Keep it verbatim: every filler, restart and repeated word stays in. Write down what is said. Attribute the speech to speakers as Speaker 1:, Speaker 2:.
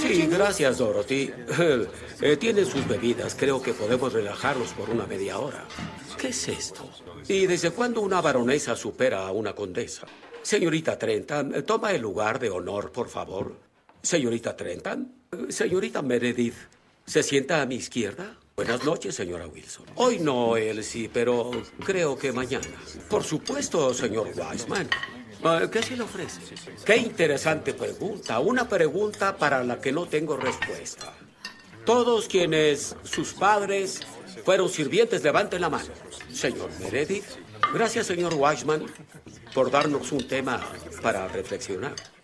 Speaker 1: Sí,
Speaker 2: Jimmy?
Speaker 1: gracias, Dorothy. Eh, tienen sus bebidas. Creo que podemos relajarlos por una media hora. ¿Qué es esto? ¿Y desde cuándo una baronesa supera a una condesa? Señorita Trentham, toma el lugar de honor, por favor. Señorita Trentham. Señorita Meredith, ¿se sienta a mi izquierda? Buenas noches, señora Wilson. Hoy no, Elsie, pero creo que mañana. Por supuesto, señor Wiseman. Uh, ¿Qué se le ofrece? Qué interesante pregunta. Una pregunta para la que no tengo respuesta. Todos quienes, sus padres, fueron sirvientes, levanten la mano. Señor Meredith. Gracias, señor Wiseman, por darnos un tema para reflexionar.